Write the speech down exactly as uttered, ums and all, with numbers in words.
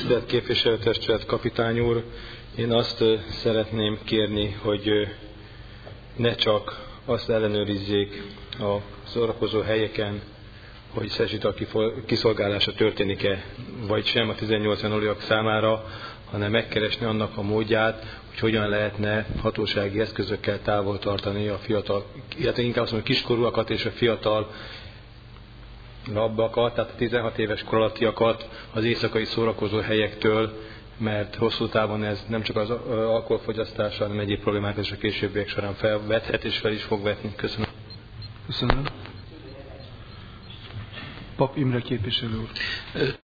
Tisztelt képviselőtestület, kapitány úr! Én azt szeretném kérni, hogy ne csak azt ellenőrizzék a szórakozó helyeken, hogy szexuális kiszolgálása történik-e, vagy sem a tizennyolc aluljáok számára, hanem megkeresni annak a módját, hogy hogyan lehetne hatósági eszközökkel távol tartani a fiatal, illetve inkább azt mondom, kiskorúakat és a fiatal labbakat, tehát a tizenhat éves kor alattiakat az éjszakai szórakozó helyektől, mert hosszú távon ez nem csak az alkoholfogyasztással, hanem egyéb problémák és a későbbiek során felvethet és fel is fog vetni. Köszönöm. Köszönöm. Pap Imre képviselő úr.